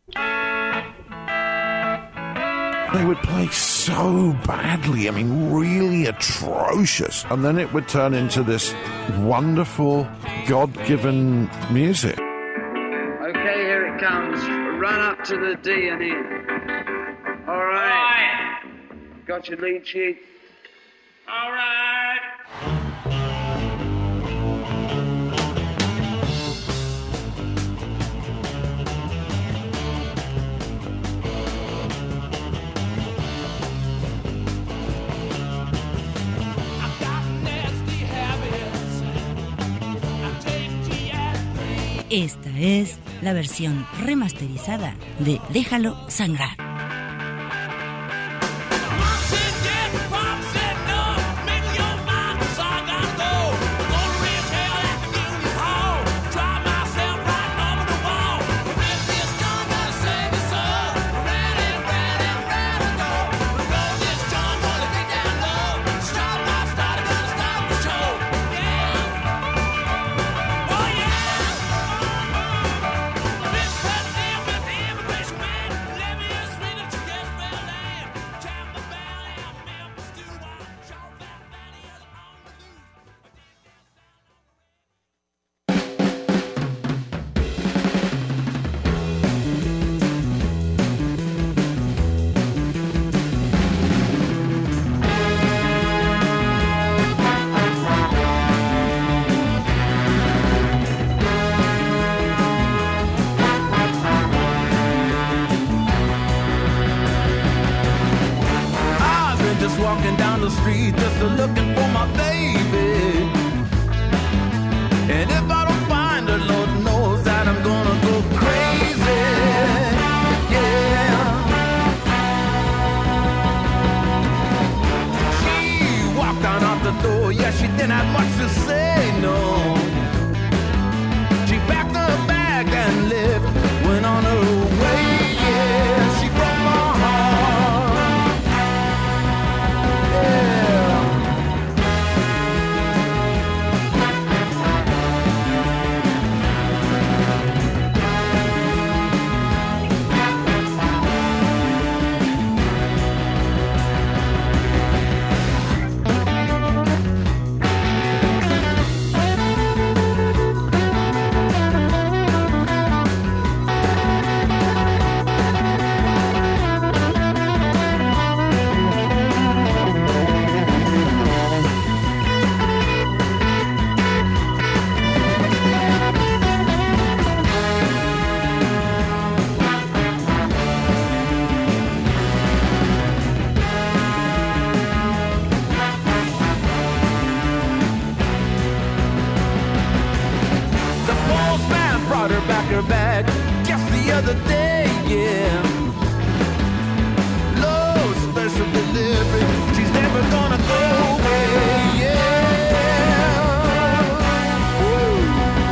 They would play so badly, I mean, really atrocious. And then it would turn into this wonderful, God-given music. Okay, here it comes. Run up to the D and in. All right. Got your lead sheet? All right. Esta es la versión remasterizada de Déjalo Sangrar. Walking down the street just looking for my baby. And if I don't find her, Lord knows that I'm gonna go crazy. Yeah. She walked on out the door, yeah, she didn't have much to say, no. She packed her bag and left, went on her way, yeah. She broke my heart. Her back just the other day, yeah. Low special delivery, she's never gonna go away, yeah. Woo.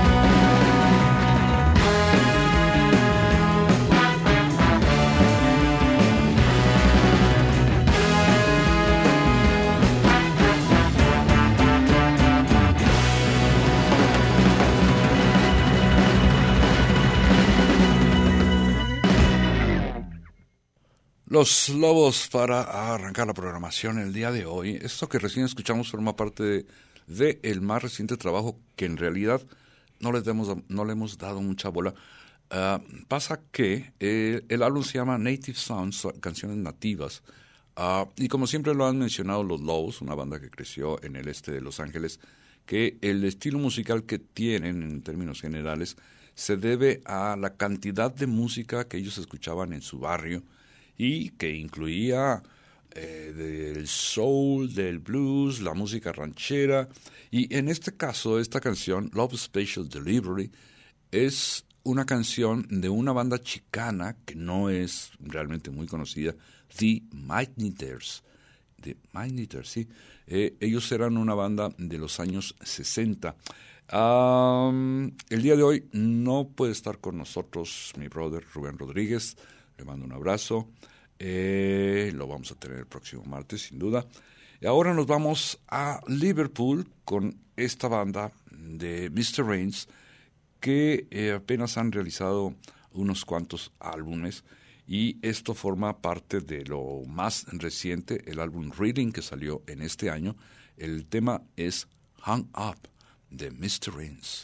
Los Lobos para arrancar la programación el día de hoy. Esto que recién escuchamos forma parte de el más reciente trabajo que en realidad no le hemos dado mucha bola. Pasa que el álbum se llama Native Sounds, canciones nativas. Y como siempre lo han mencionado los Lobos, una banda que creció en el este de Los Ángeles, que el estilo musical que tienen en términos generales se debe a la cantidad de música que ellos escuchaban en su barrio, y que incluía del soul, del blues, la música ranchera. Y en este caso, esta canción, Love Special Delivery, es una canción de una banda chicana que no es realmente muy conocida, The Midnighters. The Midnighters, sí. Ellos eran una banda de los años 60. El día de hoy no puede estar con nosotros mi brother Rubén Rodríguez. Le mando un abrazo. Lo vamos a tener el próximo martes, sin duda. Y ahora nos vamos a Liverpool con esta banda de Mr. Rains, que apenas han realizado unos cuantos álbumes, y esto forma parte de lo más reciente, el álbum Reading, que salió en este año. El tema es Hung Up, de Mr. Ince.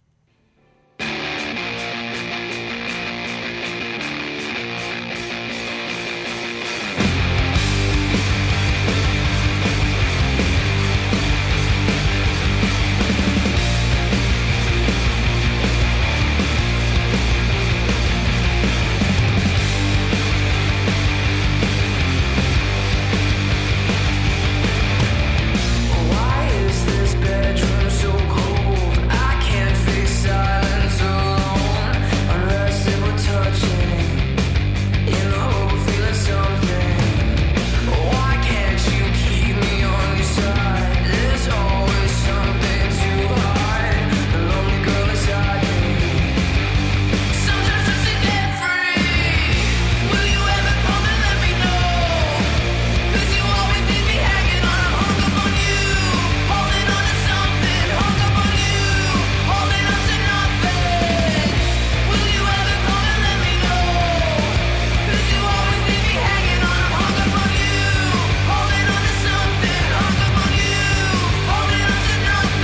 Why is this bedroom so cold? I can't face silence alone unless it were touching. In the hope of feeling something. Why can't you keep me on your side? There's always something to hide. The lonely girl inside me. Sometimes just to get free. Will you ever come and let me know? 'Cause you always leave me hanging on. I'm hung up on you, holding on to something. Hung up on you, holding on to nothing. Will you ever come and let me know? 'Cause you always leave me hanging on. I'm hung up on you, holding on to something. Hung up on you, holding on to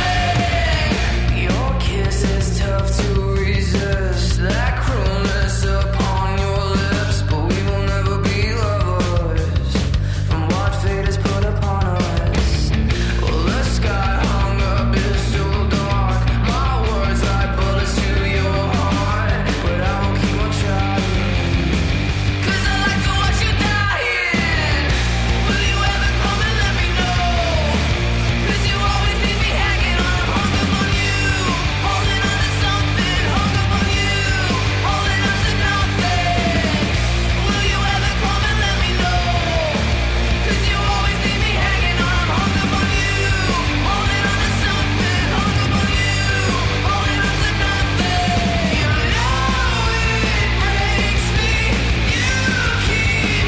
nothing. Your kiss is tough to resist. That cruelness upon your lips, but we will never be lovers. From what fate has put upon us. Well, the sky hung up is so dark. My words like bullets to your heart, but I will keep on trying. 'Cause I like to watch you dying. Will you ever come and let me know? 'Cause you always leave me hanging on. I'm hung up on you, holding on to something. Hung up on you, holding on to nothing. Will you ever come and let me know? 'Cause you always leave me hanging on. I'm hung up on you, holding on to something. Hung up on you, holding on to nothing. You know it breaks me. You keep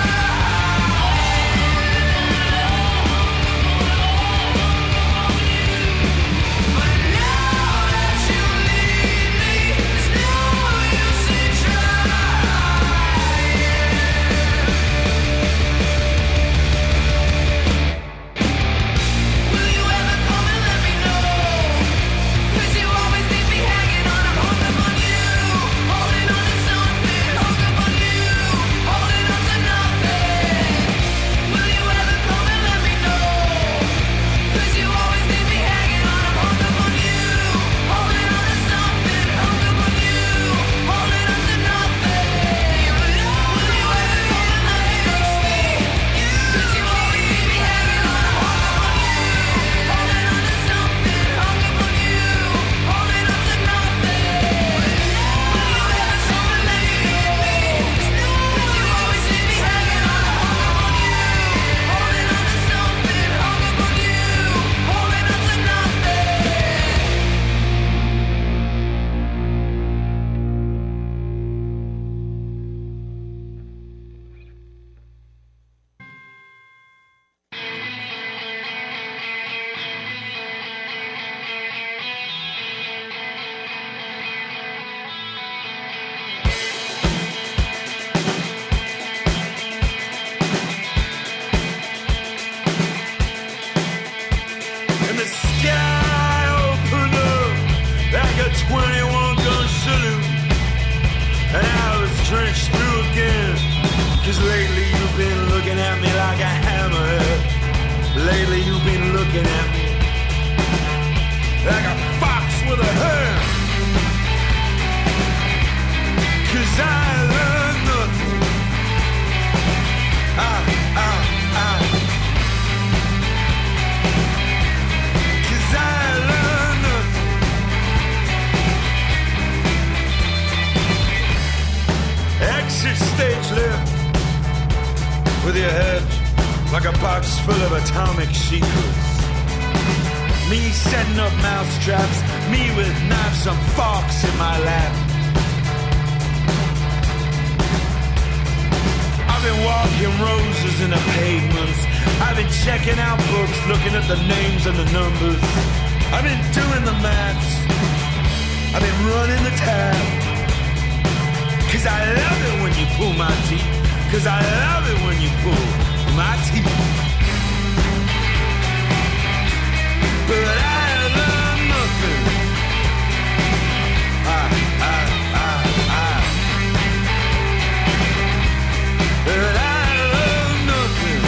lying. But now that you leave me, there's no use in trying. Will you ever come and let me know? 'Cause you always leave me hanging on. I'm hung up on you, holding on to something. Hung up on you, holding on to nothing. Will you ever come and let me know? 'Cause you always leave me hanging on. I'm hung up on you, holding on to something. Hung up on you, holding on to nothing. You know, will you ever come and let me know? 'Cause you always leave me hanging on. I'm hung up on you, holding on to something. Hung up on you, holding on to nothing. Will you ever come and let me know? 'Cause you always leave me hanging on. I'm hung up on you, holding on to something. Hung up on you, holding on to nothing. And the sky opened up like a 21 gun salute. And I was drenched through again. 'Cause lately you've been looking at me like a hammerhead. Lately you've been looking at me like a fox with a hand. 'Cause I learned nothing. Cause I learned nothing. Exit stage left with your head like a box full of atomic secrets. Me setting up mousetraps, me with knives and forks in my lap. I've been walking roses in the pavements. I've been checking out books, looking at the names and the numbers. I've been doing the maths. I've been running the tab. 'Cause I love it when you pull my teeth. 'Cause I love it when you pull my teeth. But I love nothing. But I love nothing.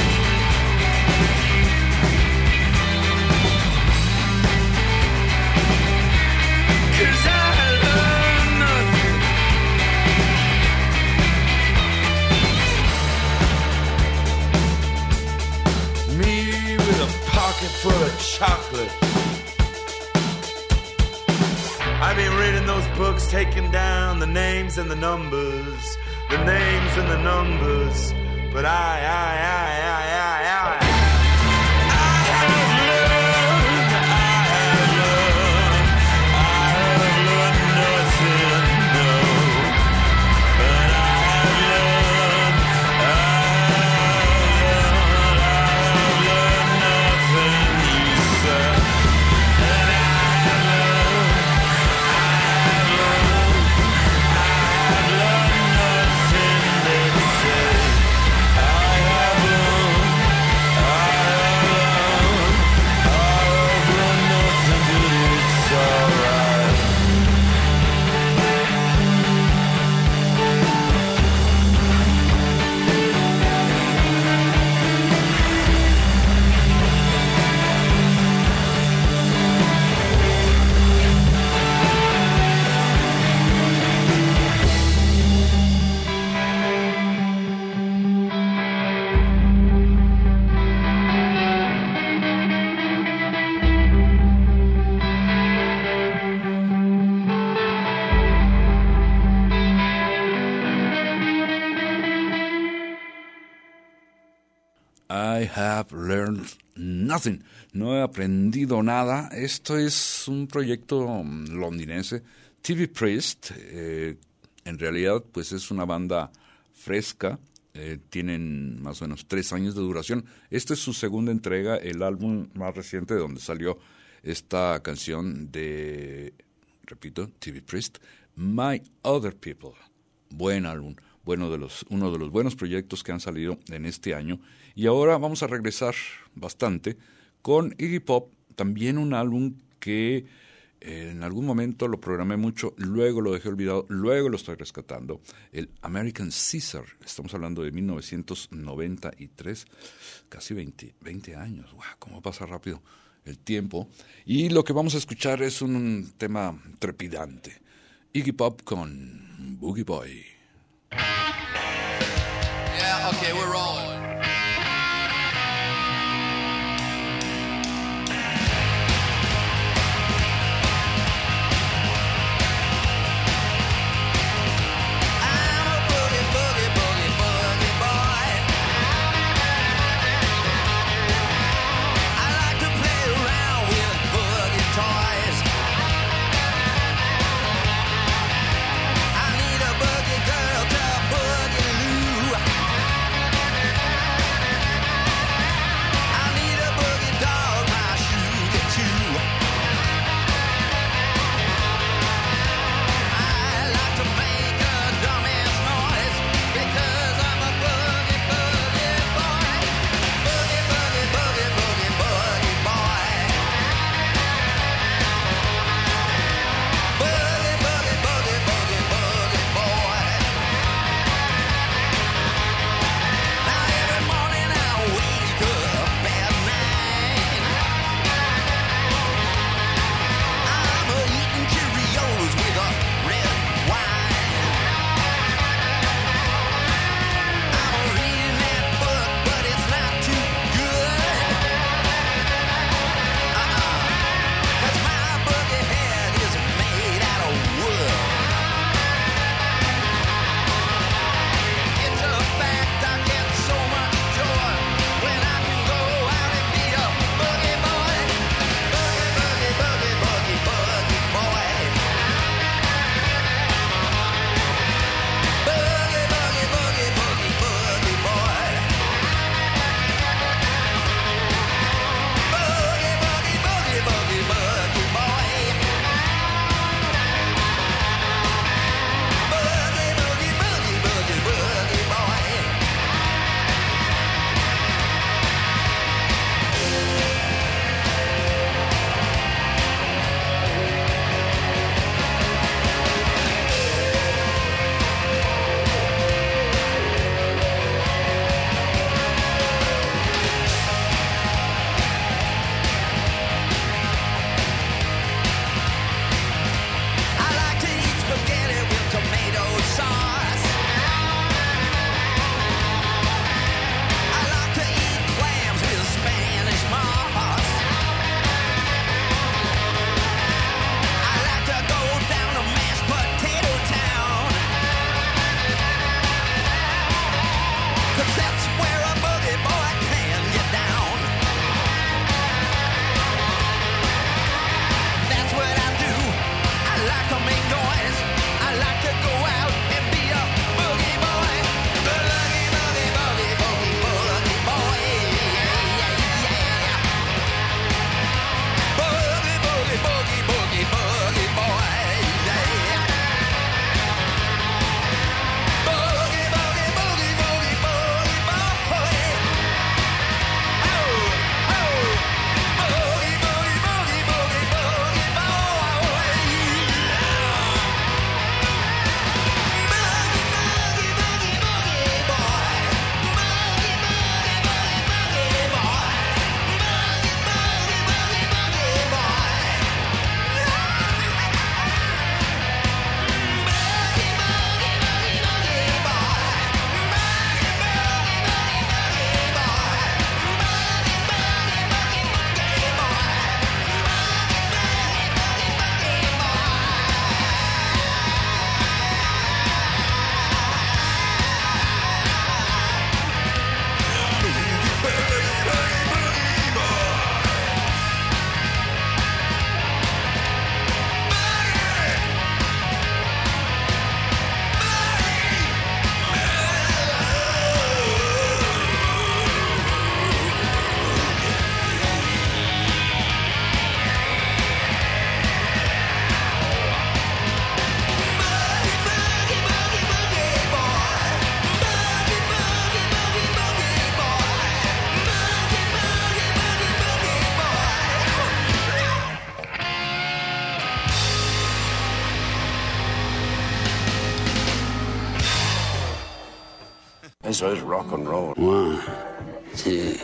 'Cause I love nothing. Me with a pocket full of chocolate. I've been reading those books, taking down the names and the numbers. The names and the numbers. But I have learned nothing. No he aprendido nada. Esto es un proyecto londinense. TV Priest, en realidad, pues es una banda fresca. Tienen más o menos 3 años de duración. Esta es su segunda entrega, el álbum más reciente de donde salió esta canción de, repito, TV Priest, My Other People. Buen álbum. Uno de los buenos proyectos que han salido en este año. Y ahora vamos a regresar bastante con Iggy Pop, también un álbum que en algún momento lo programé mucho, luego lo dejé olvidado, luego lo estoy rescatando, el American Caesar. Estamos hablando de 1993, casi 20 años. ¡Wow! ¿Cómo pasa rápido el tiempo? Y lo que vamos a escuchar es un tema trepidante. Iggy Pop con Boogie Boy. Yeah, okay, we're rolling. I'm a boogie, boogie, boogie, boogie boy. I like to play around with boogie toys. I need a boogie girl to boogie loo. Eso es rock and roll. Sí.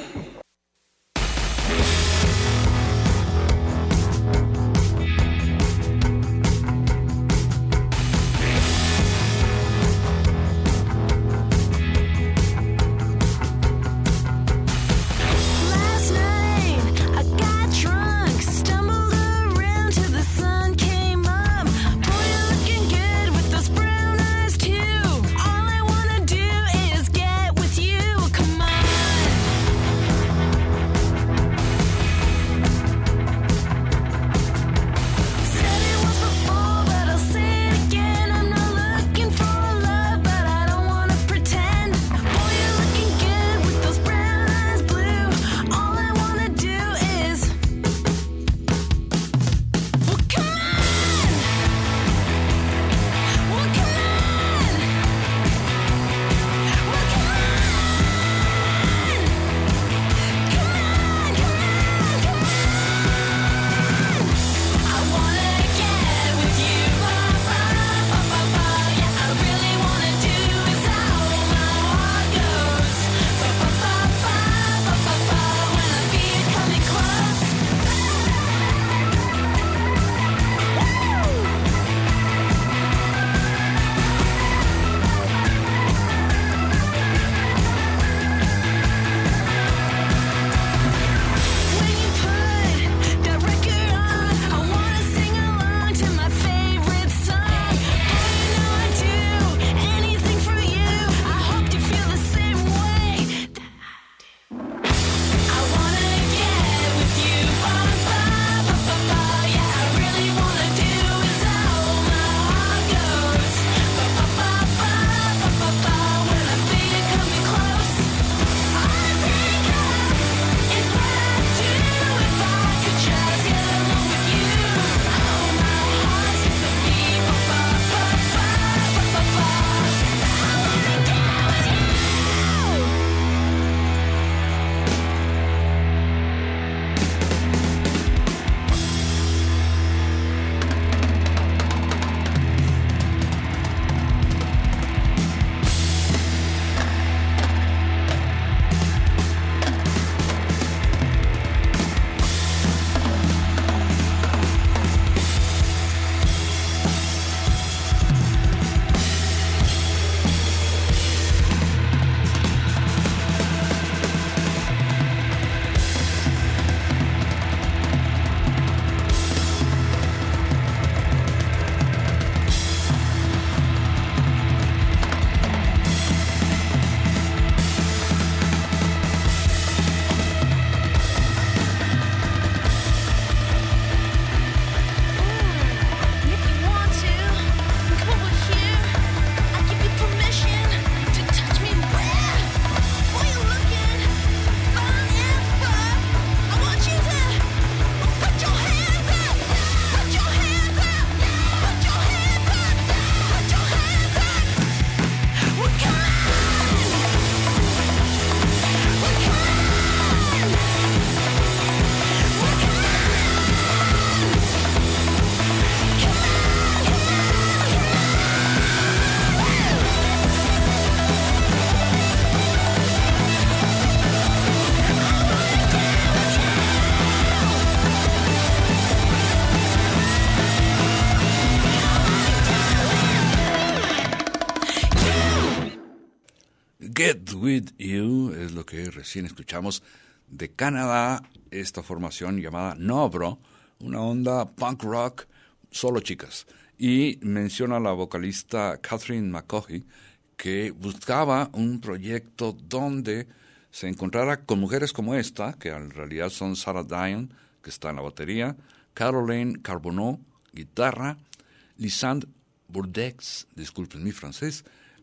Get With You es lo que recién escuchamos de Canadá, esta formación llamada Nobro, una onda punk rock, solo chicas. Y menciona a la vocalista Catherine McCaughey que buscaba un proyecto donde se encontrara con mujeres como esta, que en realidad son Sarah Dion, que está en la batería, Caroline Carbonneau, guitarra, Lisandre Bourdex, disculpen mi francés,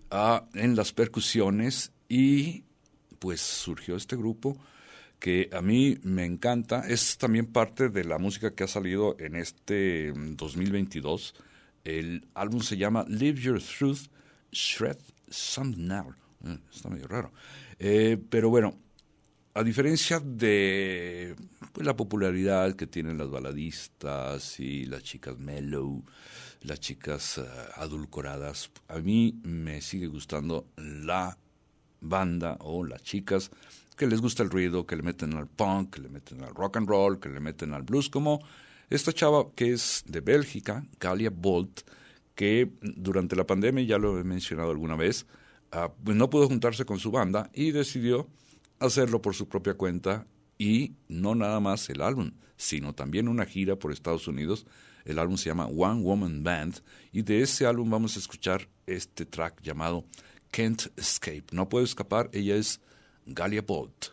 en las percusiones, y pues surgió este grupo que a mí me encanta. Es también parte de la música que ha salido en este 2022. El álbum se llama Live Your Truth, Shred Some Now. Está medio raro. Pero bueno, a diferencia de pues, la popularidad que tienen las baladistas y las chicas mellow, las chicas adulcoradas, a mí me sigue gustando la banda o las chicas que les gusta el ruido, que le meten al punk, que le meten al rock and roll, que le meten al blues, como esta chava que es de Bélgica, Galia Bolt, que durante la pandemia, ya lo he mencionado alguna vez, pues no pudo juntarse con su banda y decidió hacerlo por su propia cuenta, y no nada más el álbum, sino también una gira por Estados Unidos. El álbum se llama One Woman Band, y de ese álbum vamos a escuchar este track llamado Can't Escape. No puedo escapar, ella es Galia Bolt.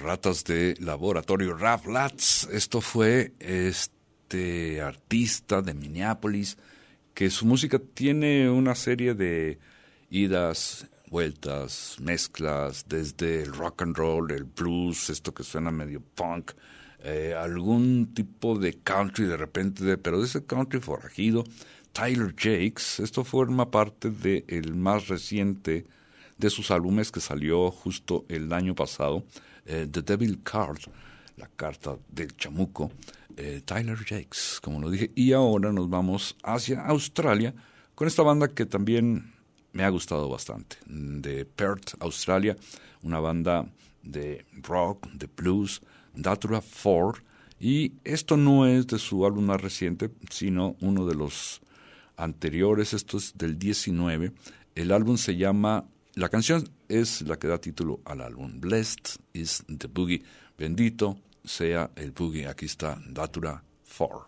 Ratas de Laboratorio, Ralph Latz. Esto fue este artista de Minneapolis que su música tiene una serie de idas, vueltas, mezclas, desde el rock and roll, el blues, esto que suena medio punk, algún tipo de country de repente, pero de ese country forajido. Tyler Jakes, esto forma parte del más reciente de sus álbumes que salió justo el año pasado, The Devil Card, la carta del chamuco, Tyler Jakes, como lo dije. Y ahora nos vamos hacia Australia con esta banda que también me ha gustado bastante, de Perth, Australia, una banda de rock, de blues, Datura 4, y esto no es de su álbum más reciente, sino uno de los anteriores. Esto es del 19, el álbum se llama, la canción es la que da título al álbum, Blessed is the Boogie, bendito sea el boogie. Aquí está Datura 4.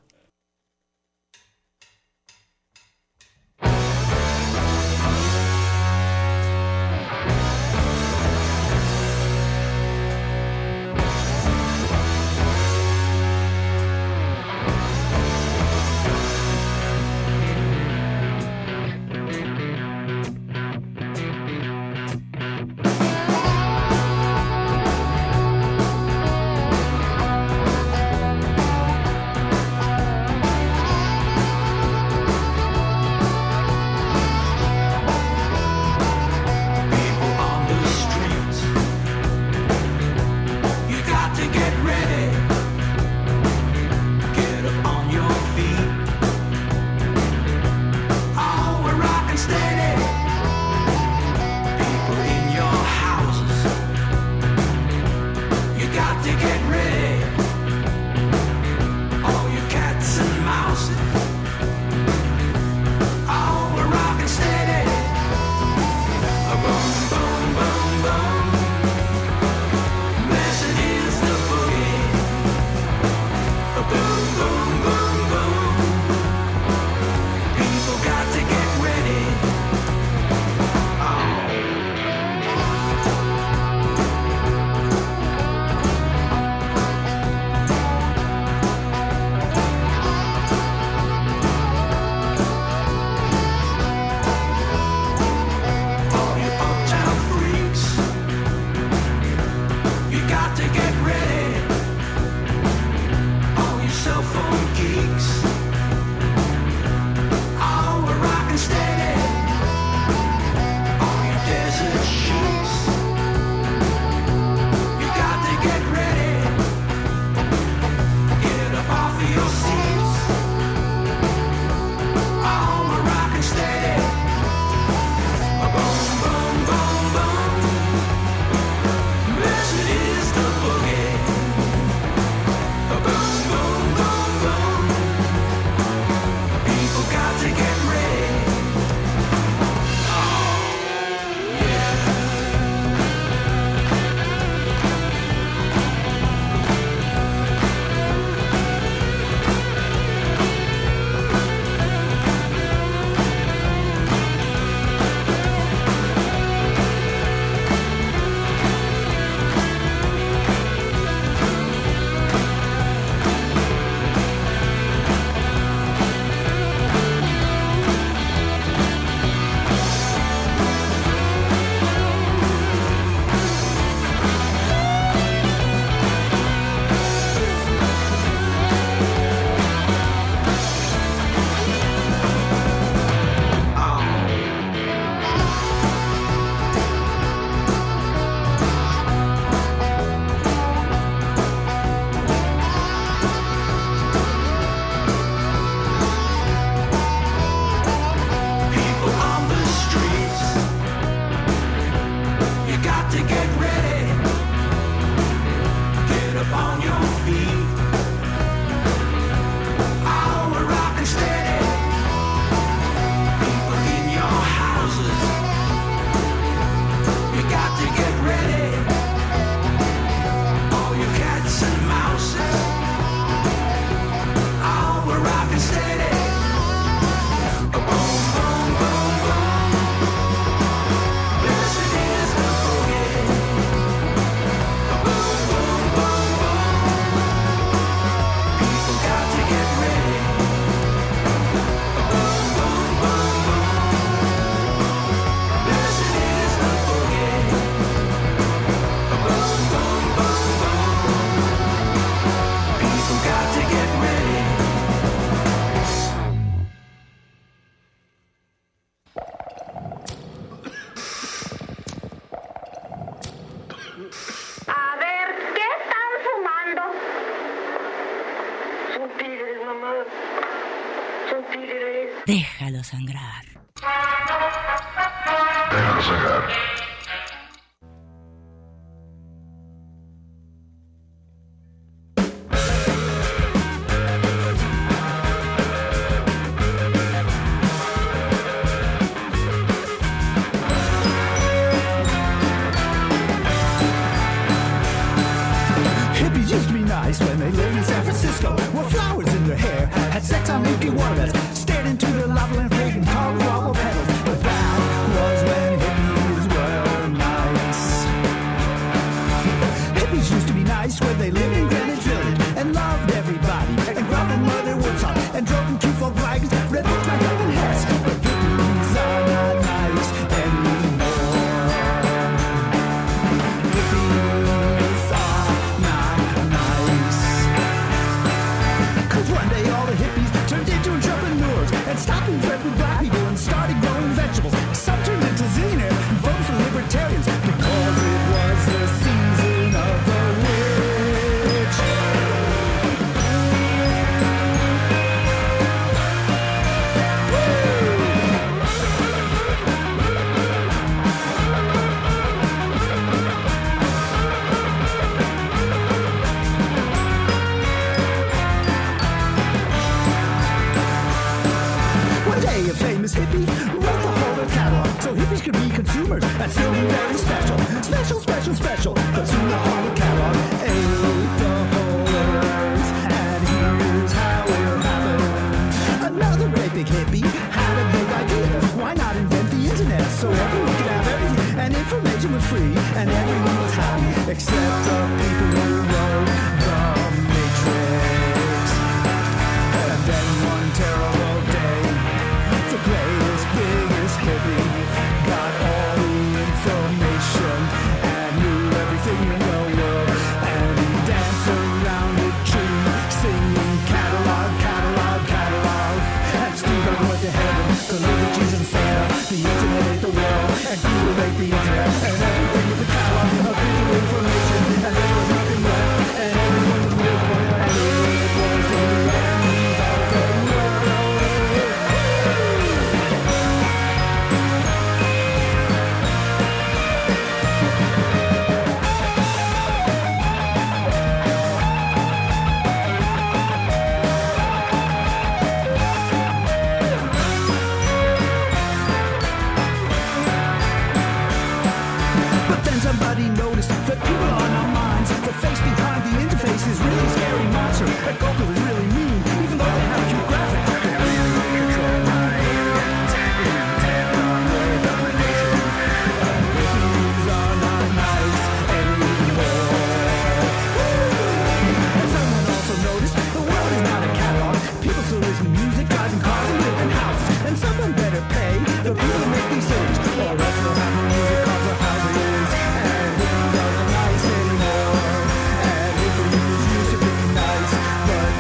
Thank Déjalo sangrar. Déjalo sangrar. Hippies used to be nice when they lived in San Francisco. Wore flowers in their hair, had sex on Milky Waterbeds, stared into the lava and fragrant called wobble pedals. But that was when hippies were nice. Hippies used to be nice when they lived in Greenwich Village and loved everybody and grabbed their mother Woodstock and drove in Q4 wagons, red books like Urban Hess. But hippies are not nice anymore. Hippies are not nice. 'Cause one day all the hippies turned into entrepreneurs and stopped being friends with black people and started growing vegetables. Some turned into zillionaires and voted for libertarians because it was the season of the witch. One day a famous hippie wrote the whole catalog so hippies could be consumers and still be very special. Special, special, special. But soon the whole catalog ate the whole words. And here's how it happened. Another great big hippie had a big idea. Why not invent the internet so everyone could have everything and information was free and everyone was happy except the people who wrote the Matrix. And then one terrible day, the greatest, biggest hippie got all the information and knew everything in the world. And he danced around a tree, singing catalog, catalog, catalog. And Steve went to heaven to live with Jesus and Santa. The internet ate the world, and Google ate the internet. And everything was a catalog of digital information. And there was nothing left, and everyone was with one. And it was the end of the world. But then somebody noticed that people on our minds, the face behind the interface is really a scary monster. That Google is really mean, even though they have cute graphics. They really control my intent on their domination. Hippies are not nice anymore. And someone also noticed the world is not a catalog. People still listen to music, driving cars, and live in houses. And someone better pay the people who make these things, or else they'll have no music, cars, or houses. And hippies are not nice anymore. And hippies used to be nice, but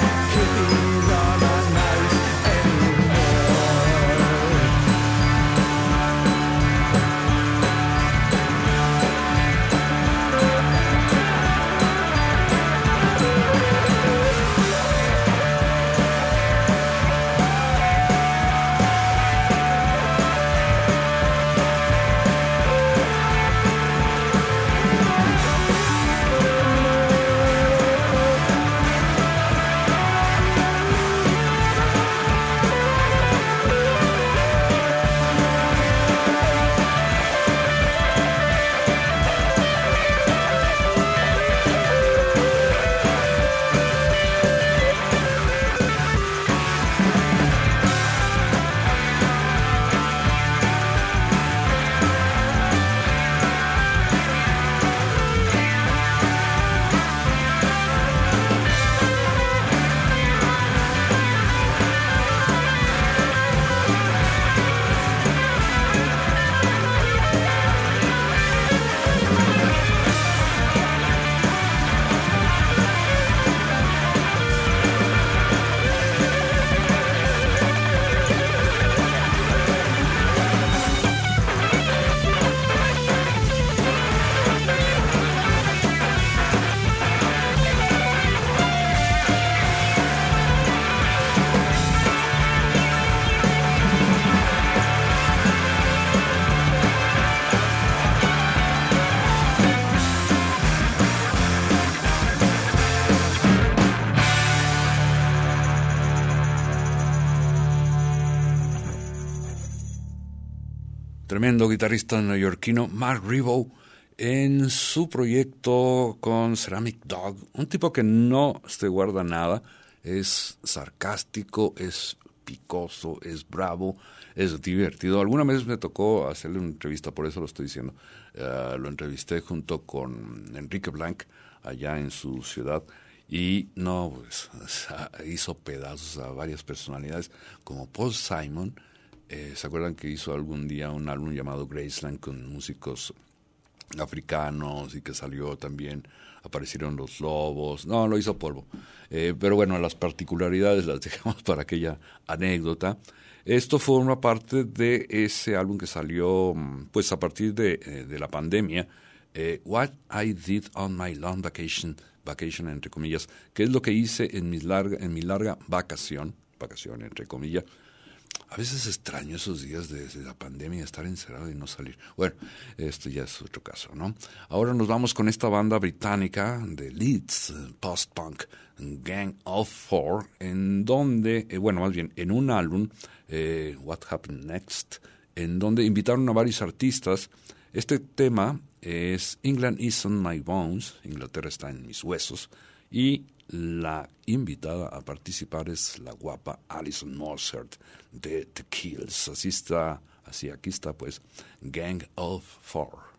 tremendo guitarrista neoyorquino, Mark Ribot, en su proyecto con Ceramic Dog, un tipo que no se guarda nada, es sarcástico, es picoso, es bravo, es divertido. Alguna vez me tocó hacerle una entrevista, por eso lo estoy diciendo. Lo entrevisté junto con Enrique Blanc, allá en su ciudad, y no, pues, hizo pedazos a varias personalidades, como Paul Simon. ¿Se acuerdan que hizo algún día un álbum llamado Graceland con músicos africanos y que salió también, aparecieron los Lobos? No, lo hizo polvo. Pero bueno, las particularidades las dejamos para aquella anécdota. Esto forma parte de ese álbum que salió pues a partir de la pandemia, What I Did on My Long Vacation entre comillas, que es lo que hice en mi larga vacación entre comillas. A veces extraño esos días de la pandemia, estar encerrado y no salir. Bueno, esto ya es otro caso, ¿no? Ahora nos vamos con esta banda británica de Leeds, post-punk, Gang of Four, en donde, más bien, en un álbum, What Happened Next, en donde invitaron a varios artistas. Este tema es England is on my bones, Inglaterra está en mis huesos, y la invitada a participar es la guapa Alison Mozart de The Kills. Aquí está pues Gang of Four.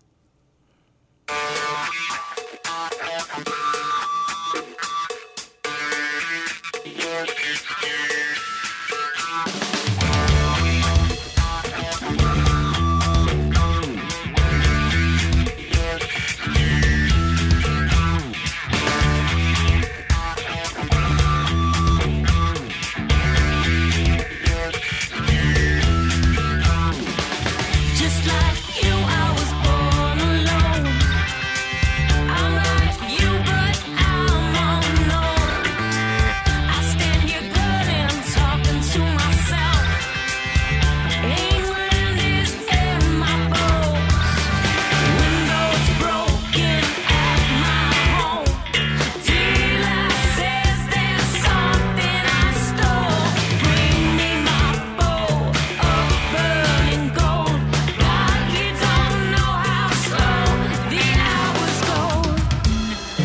Just like you, I was born alone. I'm like you, but I'm unknown. I stand here good talking to myself. England is in my bones. Windows broken at my home. Dealer says there's something I stole. Bring me my bowl of burning gold. God, you don't know how slow the hours go.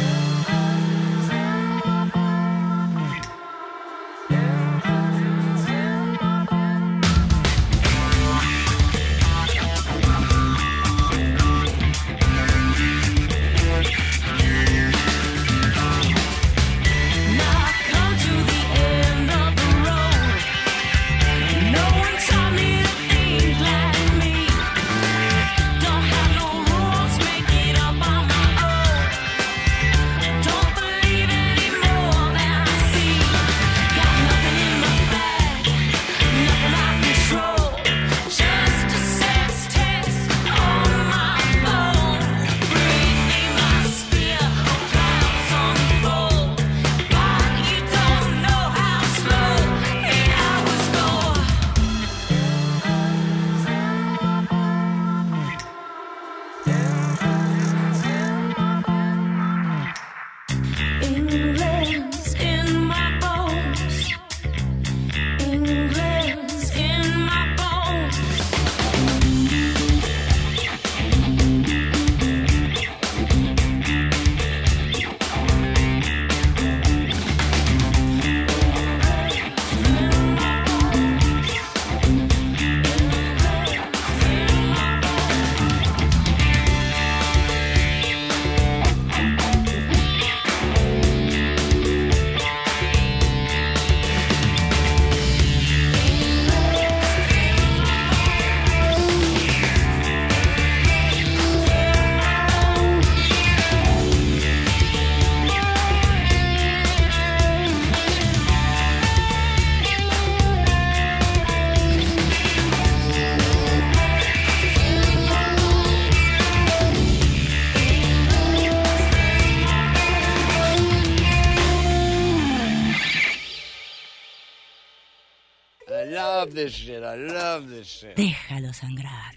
Now I come to the end of the road. No one taught me to think like me. Don't have no rules, make it up on my own. Don't believe any more than I see. Got nothing in my bag, nothing I control. Just a sex test on my phone. Bring me my spear, clouds unfold. God, you don't know how slow the hours go. England's in my bones. England's in my bones. I love this shit. I love this shit. Déjalo sangrar.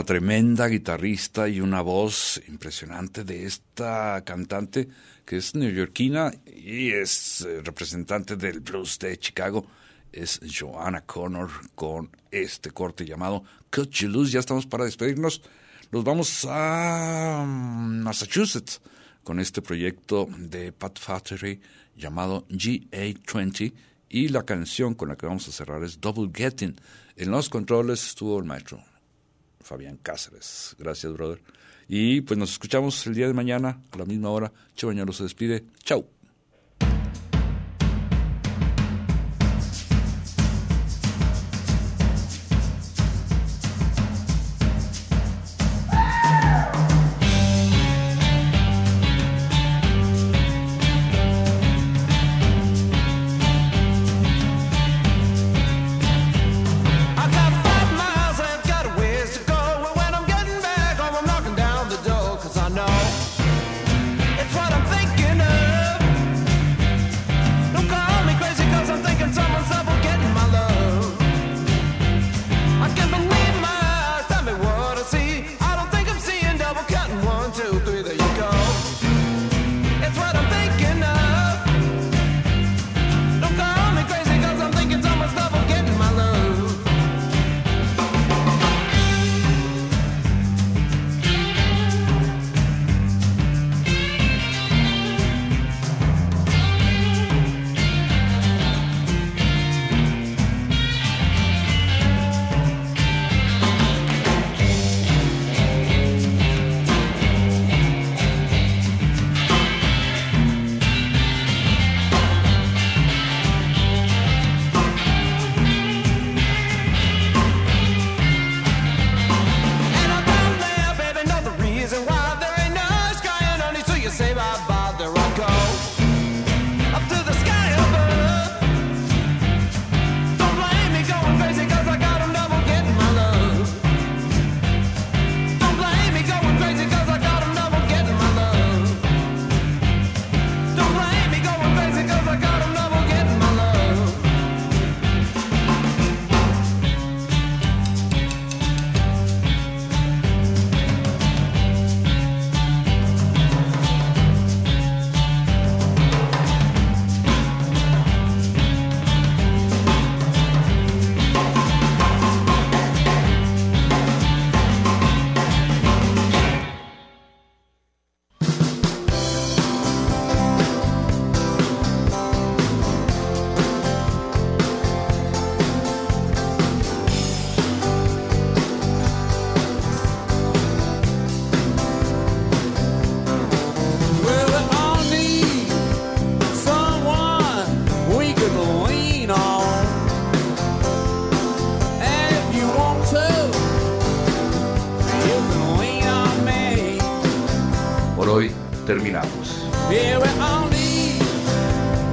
una tremenda guitarrista y una voz impresionante de esta cantante que es neoyorquina y es representante del blues de Chicago. Es Joanna Connor con este corte llamado Cut You Loose. Ya estamos para despedirnos. Nos vamos a Massachusetts con este proyecto de Pat Fattery llamado GA20 y la canción con la que vamos a cerrar es Double Getting. En los controles estuvo el maestro Fabián Cáceres. Gracias, brother. Y pues nos escuchamos el día de mañana a la misma hora. Che Bañuelos se despide. Chau. Terminamos.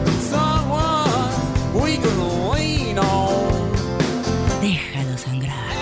Déjalo sangrar.